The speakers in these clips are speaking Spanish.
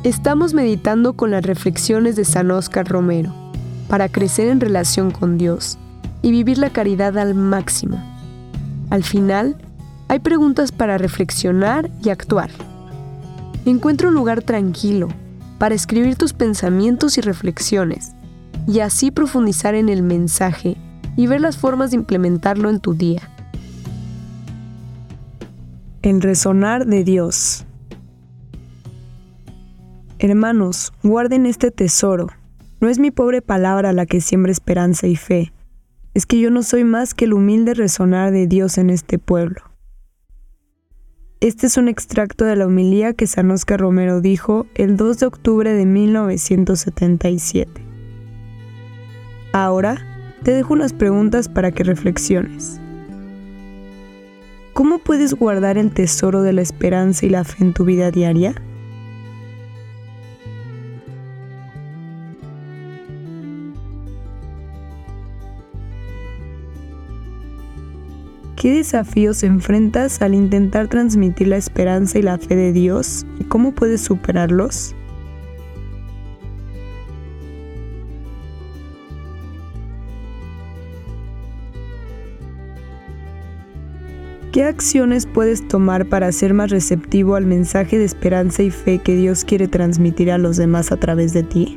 Estamos meditando con las reflexiones de San Óscar Romero para crecer en relación con Dios y vivir la caridad al máximo. Al final, hay preguntas para reflexionar y actuar. Encuentra un lugar tranquilo para escribir tus pensamientos y reflexiones y así profundizar en el mensaje y ver las formas de implementarlo en tu día. El resonar de Dios. Hermanos, guarden este tesoro. No es mi pobre palabra la que siembra esperanza y fe. Es que yo no soy más que el humilde resonar de Dios en este pueblo. Este es un extracto de la homilía que San Óscar Romero dijo el 2 de octubre de 1977. Ahora, te dejo unas preguntas para que reflexiones. ¿Cómo puedes guardar el tesoro de la esperanza y la fe en tu vida diaria? ¿Qué desafíos enfrentas al intentar transmitir la esperanza y la fe de Dios y cómo puedes superarlos? ¿Qué acciones puedes tomar para ser más receptivo al mensaje de esperanza y fe que Dios quiere transmitir a los demás a través de ti?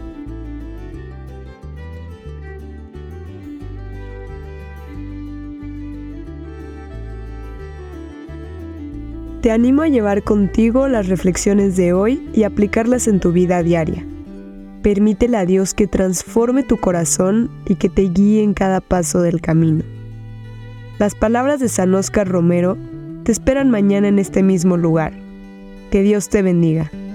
Te animo a llevar contigo las reflexiones de hoy y aplicarlas en tu vida diaria. Permítele a Dios que transforme tu corazón y que te guíe en cada paso del camino. Las palabras de San Óscar Romero te esperan mañana en este mismo lugar. Que Dios te bendiga.